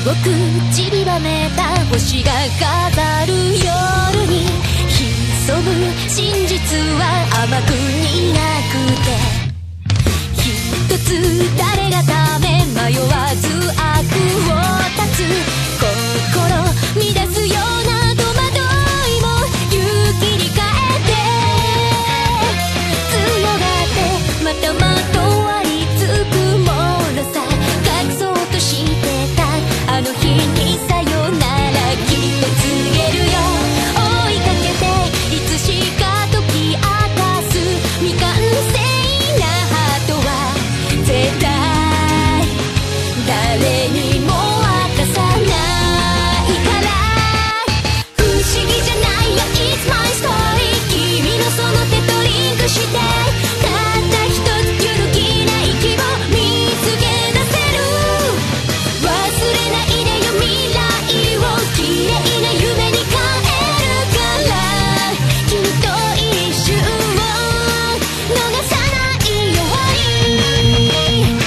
く散りばめた星が飾る夜に潜む真実は甘く苦くて一つ誰がため迷わず悪を断つ心乱すような戸惑いも勇気に変えて強がってまたまとわりつくものさ隠そうとしてたあの日にさよならきっと告げるよ追いかけていつしか解き明かす未完成なハートは絶対誰にも明かさないから不思議じゃないよ It's my story 君のその手とリンクしてたった一つ揺るぎない希望見つけ出せる忘れないでよ未来を綺麗な夢に変えるからきっと一瞬を逃さないように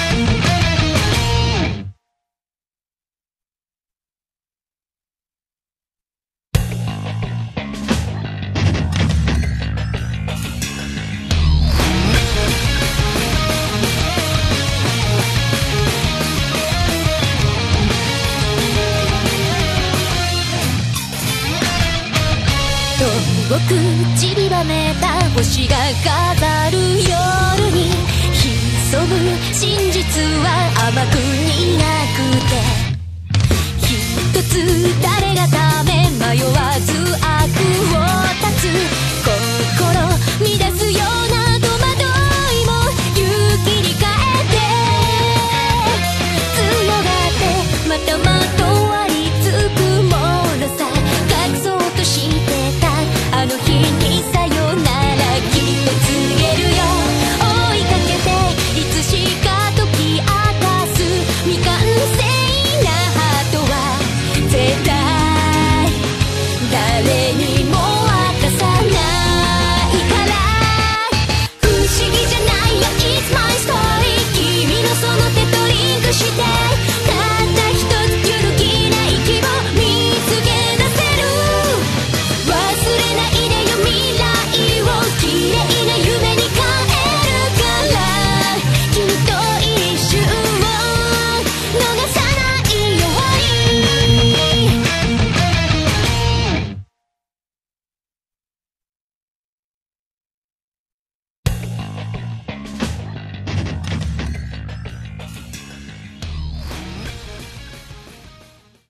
遠く散りばめた星が飾る夜に潜む真実は甘く苦くて一つ誰が